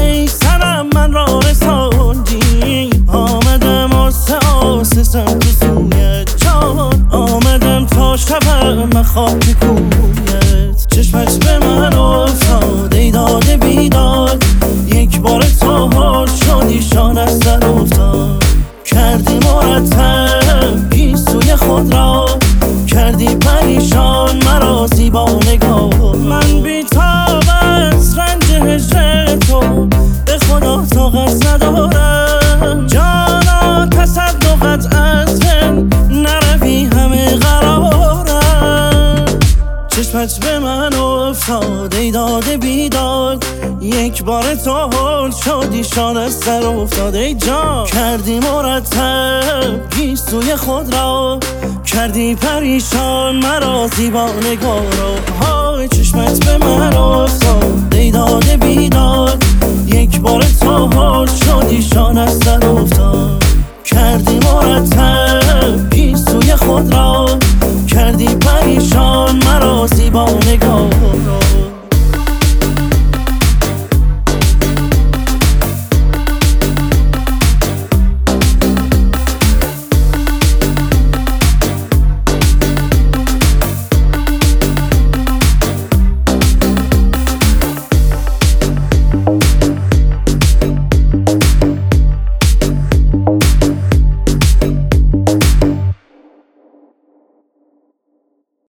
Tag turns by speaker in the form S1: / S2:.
S1: ای سرم من را رساندی، آمدم آسه سمت سویت جان، آمدم تا شبم خاک کویت. چشمت به من افتاد ای داده بیداد، یک بار تا حال شدی شان از سر افتاد. کردی مرتب گیسوی خود را، کردی پریشان مرا زیبا نگاه. من بی‌تاب از رنج هجر تو، به خدا طاقت ندارم. جانا تصدقت از من نروی همه قرارم. چشمت به من افتاد ای داده بیداد، یک بار تا حال شدی شان از سر افتاد. ای جان کردی مرتب گیسوی خود را، کردی پریشان مرا زیبا نگاه را. های چشمت به من افتاد ای داده